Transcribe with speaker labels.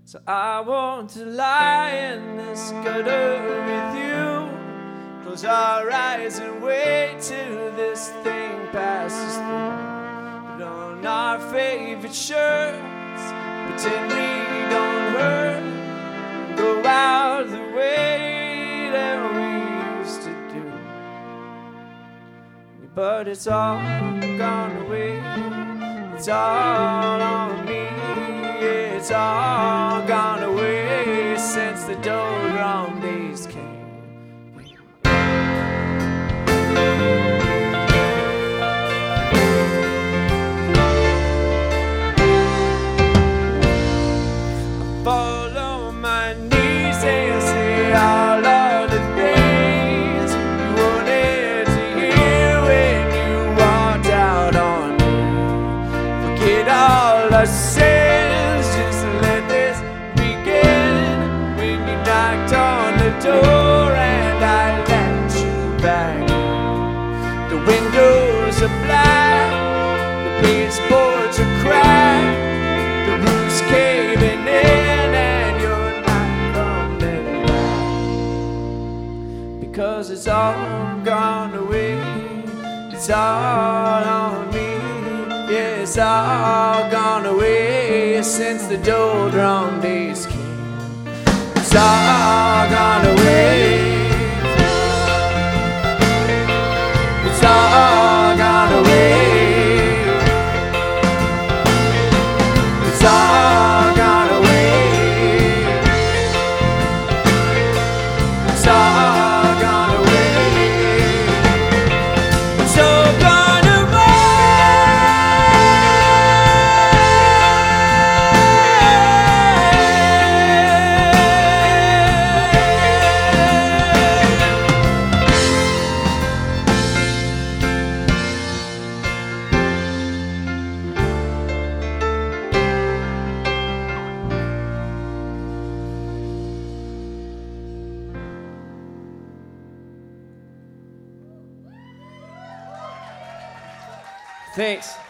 Speaker 1: So I want to lie in this gutter with you. Close our eyes and wait till this thing passes through. Put on our favorite shirts, pretend we don't hurt, and go out the way that we used to do. But it's all gone away. It's all on me. It's all gone away since the doldrum days came. Follow my knees and say all of the things you wanted to hear when you walked out on me. Forget all our sins, just let this begin. When you knocked on the door and I let you back in. The windows are black, the baseboards are cracked, the roof's caving in. Cause it's all gone away. It's all on me. Yeah, it's all gone away since the doldrum days came. It's all gone away. It's all gone away. It's all gone away. It's all Thanks.